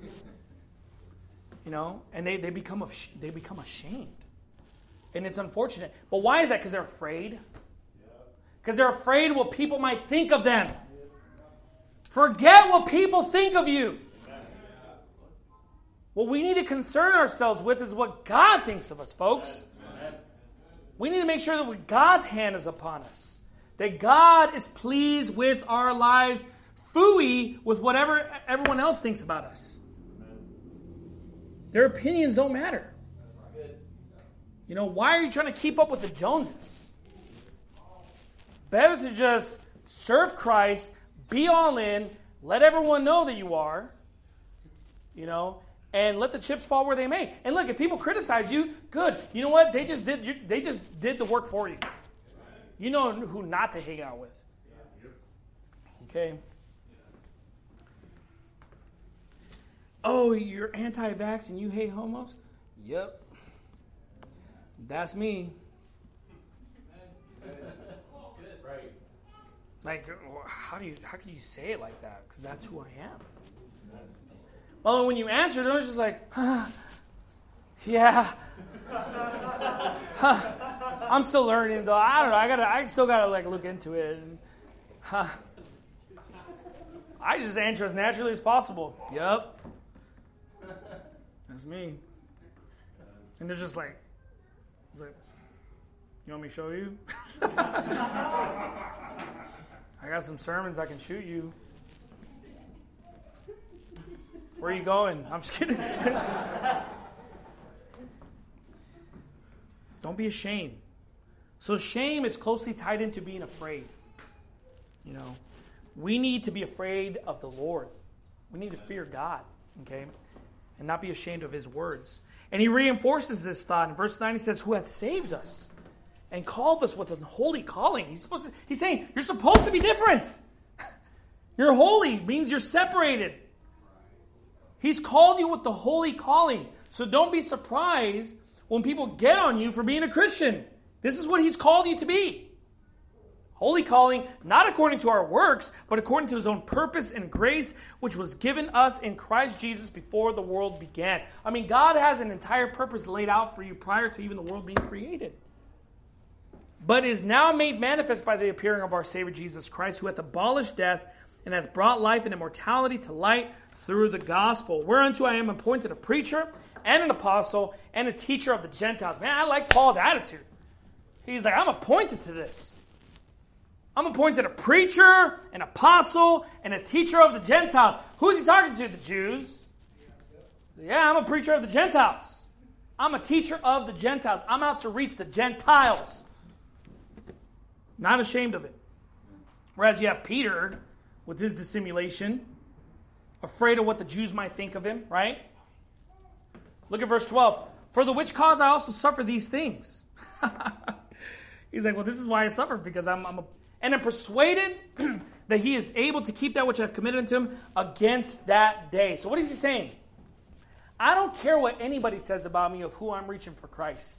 you know, and they, they become they become ashamed. And it's unfortunate. But why is that? Because they're afraid. Because they're afraid what people might think of them. Forget what people think of you. What we need to concern ourselves with is what God thinks of us, folks. We need to make sure that God's hand is upon us. That God is pleased with our lives, phooey with whatever everyone else thinks about us. Their opinions don't matter. You know, why are you trying to keep up with the Joneses? Better to just serve Christ, be all in, let everyone know that you are, you know, and let the chips fall where they may. And look, if people criticize you, good. You know what? They just did. They just did the work for you. You know who not to hang out with. Okay. Oh, you're anti-vax and you hate homos? Yep. That's me. Right. Like, how do you how can you say it like that? Because that's who I am. Well, when you answer, they're just like, huh, yeah. Huh. I'm still learning though. I don't know. I gotta. I still gotta like look into it. And, huh. I just answer as naturally as possible. Yep. That's me. And they're just like, it's like, you want me to show you? I got some sermons I can shoot you. Where are you going? I'm just kidding. Don't be ashamed. So shame is closely tied into being afraid. You know, we need to be afraid of the Lord. We need to fear God, okay? And not be ashamed of his words. And he reinforces this thought. In verse nine, he says, who hath saved us and called us with a holy calling. He's supposed to, he's saying, you're supposed to be different. You're holy means you're separated. He's called you with the holy calling. So don't be surprised when people get on you for being a Christian. This is what he's called you to be. Holy calling, not according to our works, but according to his own purpose and grace, which was given us in Christ Jesus before the world began. I mean, God has an entire purpose laid out for you prior to even the world being created. But is now made manifest by the appearing of our Savior Jesus Christ, who hath abolished death and hath brought life and immortality to light through the gospel, whereunto I am appointed a preacher and an apostle and a teacher of the Gentiles. Man, I like Paul's attitude. He's like, I'm appointed to this. I'm appointed a preacher, an apostle, and a teacher of the Gentiles. Who's he talking to? The Jews? Yeah, I'm a preacher of the Gentiles. I'm a teacher of the Gentiles. I'm out to reach the Gentiles. Not ashamed of it. Whereas you have Peter with his dissimulation, afraid of what the Jews might think of him, right? Look at verse twelve. For the which cause I also suffer these things. He's like, well, this is why I suffer, because I'm, I'm a, and I'm persuaded that he is able to keep that which I've committed unto him against that day. So what is he saying? I don't care what anybody says about me of who I'm reaching for Christ.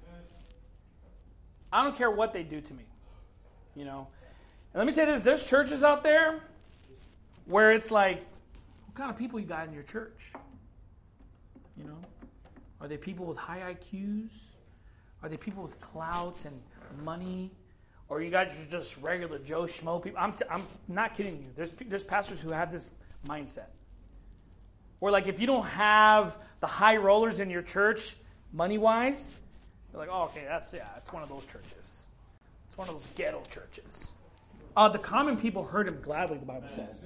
I don't care what they do to me. You know? And let me say this, there's churches out there where it's like, what kind of people you got in your church? You know? Are they people with high I Qs? Are they people with clout and money? Or you guys are just regular Joe Schmo people? I'm, t- I'm not kidding you. There's, there's pastors who have this mindset. Or like if you don't have the high rollers in your church, money-wise, you're like, oh, okay, that's, yeah, it's one of those churches. It's one of those ghetto churches. Uh, the common people heard him gladly, the Bible says.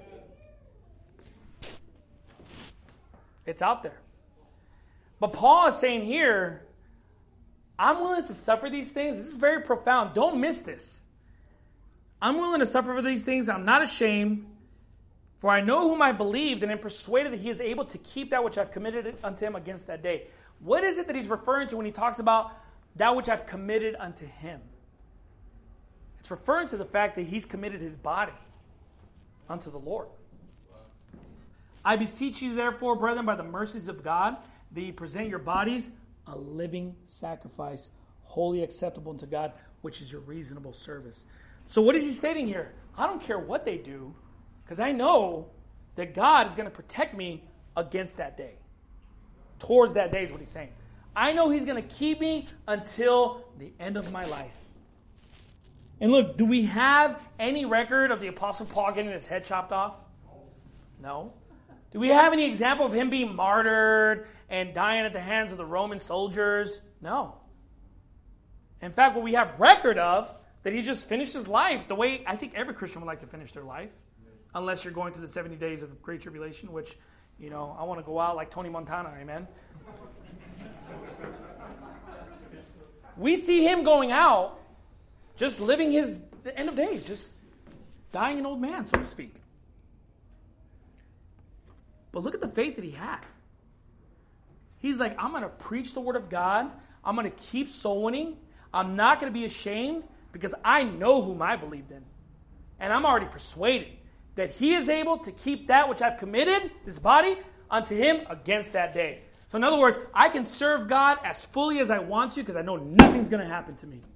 It's out there. But Paul is saying here, I'm willing to suffer these things. This is very profound. Don't miss this. I'm willing to suffer for these things. I'm not ashamed. For I know whom I believed, and am persuaded that he is able to keep that which I've committed unto him against that day. What is it that he's referring to when he talks about that which I've committed unto him? It's referring to the fact that he's committed his body unto the Lord. I beseech you, therefore, brethren, by the mercies of God, that ye present your bodies a living sacrifice, wholly acceptable unto God, which is your reasonable service. So what is he stating here? I don't care what they do, because I know that God is going to protect me against that day. Towards that day is what he's saying. I know he's going to keep me until the end of my life. And look, do we have any record of the Apostle Paul getting his head chopped off? No. Do we have any example of him being martyred and dying at the hands of the Roman soldiers? No. In fact, what we have record of, that he just finished his life the way I think every Christian would like to finish their life. Unless you're going through the seventy days of Great Tribulation, which, you know, I want to go out like Tony Montana, amen? We see him going out, just living his the end of days, just dying an old man, so to speak. But look at the faith that he had. He's like, I'm going to preach the word of God. I'm going to keep soul winning. I'm not going to be ashamed because I know whom I believed in. And I'm already persuaded that he is able to keep that which I've committed, this body, unto him against that day. So in other words, I can serve God as fully as I want to because I know nothing's going to happen to me.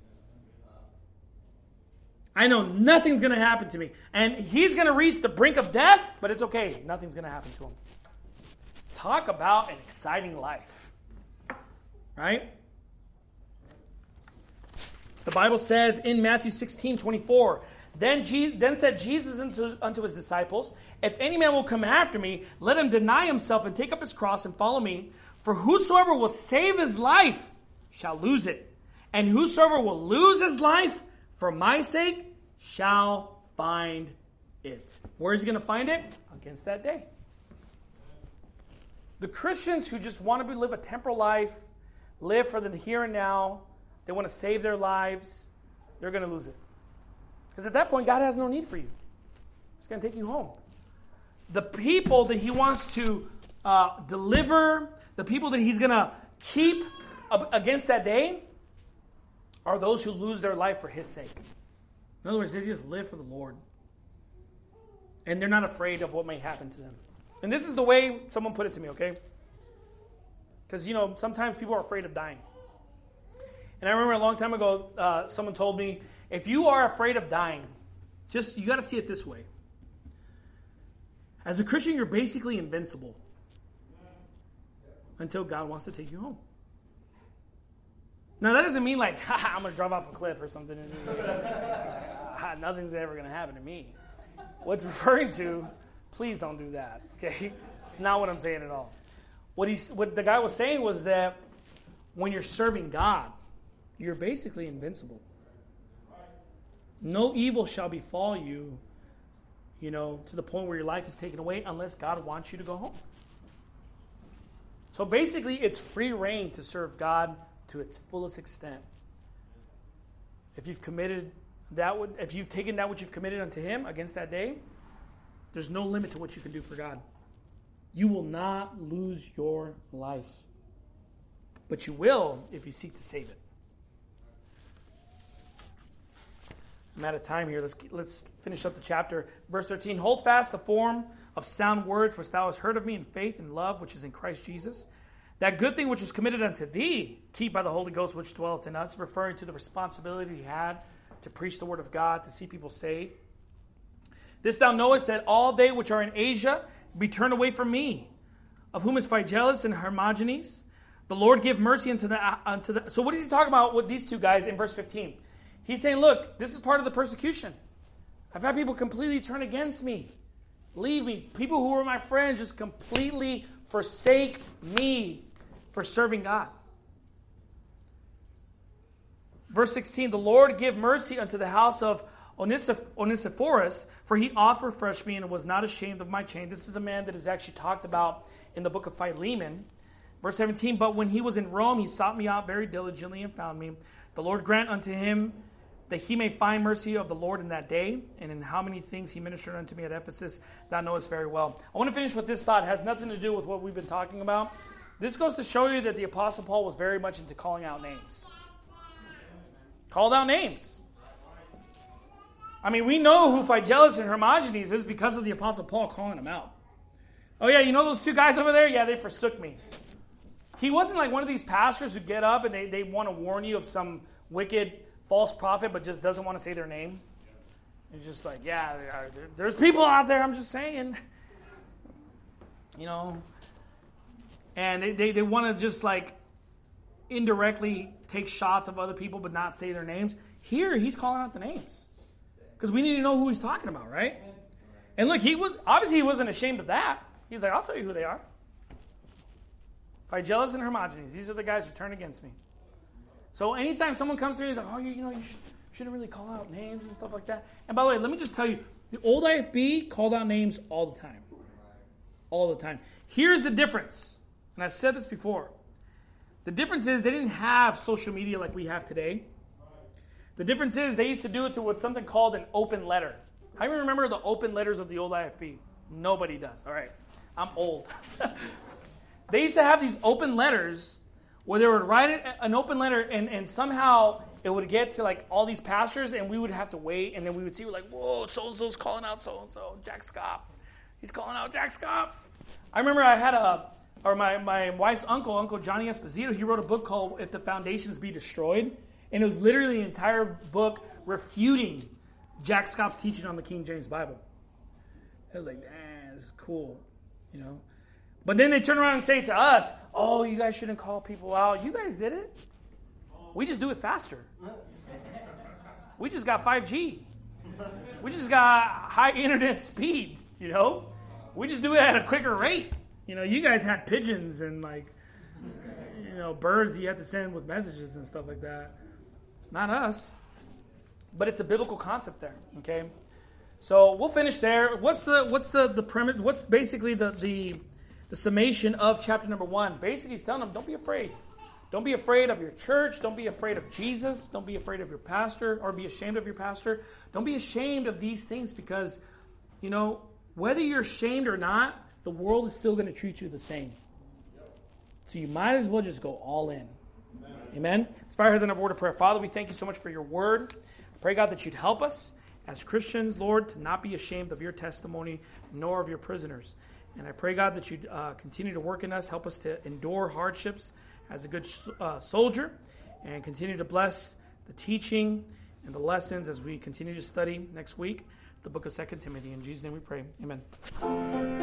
I know nothing's going to happen to me. And he's going to reach the brink of death, but it's okay. Nothing's going to happen to him. Talk about an exciting life. Right? The Bible says in Matthew sixteen twenty-four, Then, Je- then said Jesus unto, unto his disciples, If any man will come after me, let him deny himself and take up his cross and follow me. For whosoever will save his life shall lose it. And whosoever will lose his life for my sake shall find it. Where is he going to find it? Against that day. The Christians who just want to live a temporal life, live for the here and now, they want to save their lives, they're going to lose it. Because at that point, God has no need for you. He's going to take you home. The people that he wants to uh, deliver, the people that he's going to keep against that day, are those who lose their life for his sake. In other words, they just live for the Lord. And they're not afraid of what may happen to them. And this is the way someone put it to me, okay? Because, you know, sometimes people are afraid of dying. And I remember a long time ago, uh, someone told me, if you are afraid of dying, just, you got to see it this way. As a Christian, you're basically invincible until God wants to take you home. Now, that doesn't mean like, ha, I'm going to drive off a cliff or something. Nothing's ever going to happen to me. What's referring to, please don't do that, okay? It's not what I'm saying at all. What, he's, what the guy was saying was that when you're serving God, you're basically invincible. No evil shall befall you, you know, to the point where your life is taken away unless God wants you to go home. So basically, it's free reign to serve God to its fullest extent. If you've committed that, would, if you've taken that which you've committed unto Him against that day, there's no limit to what you can do for God. You will not lose your life, but you will if you seek to save it. I'm out of time here. Let's let's finish up the chapter. Verse thirteen, hold fast the form of sound words which thou hast heard of me in faith and love which is in Christ Jesus. That good thing which is committed unto thee, keep by the Holy Ghost which dwelleth in us, referring to the responsibility he had to preach the word of God, to see people saved. This thou knowest, that all they which are in Asia be turned away from me, of whom is Phygelus and Hermogenes. The Lord give mercy unto the, unto the... So what is he talking about with these two guys in verse fifteen? He's saying, look, this is part of the persecution. I've had people completely turn against me, leave me. People who were my friends just completely forsake me for serving God. Verse sixteen, the Lord give mercy unto the house of Onesiph- Onesiphorus, for he oft refreshed me and was not ashamed of my chain. This is a man that is actually talked about in the book of Philemon. Verse seventeen, but when he was in Rome, he sought me out very diligently and found me. The Lord grant unto him that he may find mercy of the Lord in that day, and in how many things he ministered unto me at Ephesus, thou knowest very well. I want to finish with this thought. It has nothing to do with what we've been talking about. This goes to show you that the Apostle Paul was very much into calling out names. Called out names. I mean, we know who Phygelus and Hermogenes is because of the Apostle Paul calling them out. Oh yeah, you know those two guys over there? Yeah, they forsook me. He wasn't like one of these pastors who get up and they, they want to warn you of some wicked false prophet, but just doesn't want to say their name. It's just like, yeah, there, there's people out there, I'm just saying. You know. And they, they, they want to just like indirectly take shots of other people but not say their names. Here, he's calling out the names. Because we need to know who he's talking about, right? And look, he was obviously he wasn't ashamed of that. He's like, I'll tell you who they are. Phygelus and Hermogenes. These are the guys who turn against me. So anytime someone comes to me, he's like, oh, you, you know, you should, shouldn't really call out names and stuff like that. And by the way, let me just tell you, the old I F B called out names all the time. All the time. Here's the difference. And I've said this before. The difference is they didn't have social media like we have today. The difference is they used to do it through what's something called an open letter. How many remember the open letters of the old I F B? Nobody does. All right. I'm old. They used to have these open letters where they would write it, an open letter, and, and somehow it would get to like all these pastors, and we would have to wait, and then we would see, like, whoa, so-and-so's calling out so-and-so, Jack Scott. He's calling out Jack Scott. I remember I had a, or my, my wife's uncle, Uncle Johnny Esposito, he wrote a book called If the Foundations Be Destroyed, and it was literally an entire book refuting Jack Scott's teaching on the King James Bible. I was like, man, this is cool, you know. But then they turn around and say to us, oh, you guys shouldn't call people out. You guys did it. We just do it faster. We just got five G. We just got high internet speed, you know. We just do it at a quicker rate. You know, you guys had pigeons and, like, you know, birds that you had to send with messages and stuff like that. Not us. But it's a biblical concept there, okay? So we'll finish there. What's the what's the, the premise? What's basically the, the the summation of chapter number one? Basically, he's telling them, don't be afraid. Don't be afraid of your church. Don't be afraid of Jesus. Don't be afraid of your pastor or be ashamed of your pastor. Don't be ashamed of these things because, you know, whether you're ashamed or not, the world is still going to treat you the same. So you might as well just go all in. Amen? Let's bow our heads in a word of prayer. Father, we thank you so much for your word. I pray, God, that you'd help us as Christians, Lord, to not be ashamed of your testimony nor of your prisoners. And I pray, God, that you'd uh, continue to work in us, help us to endure hardships as a good uh, soldier, and continue to bless the teaching and the lessons as we continue to study next week the book of Second Timothy. In Jesus' name we pray. Amen.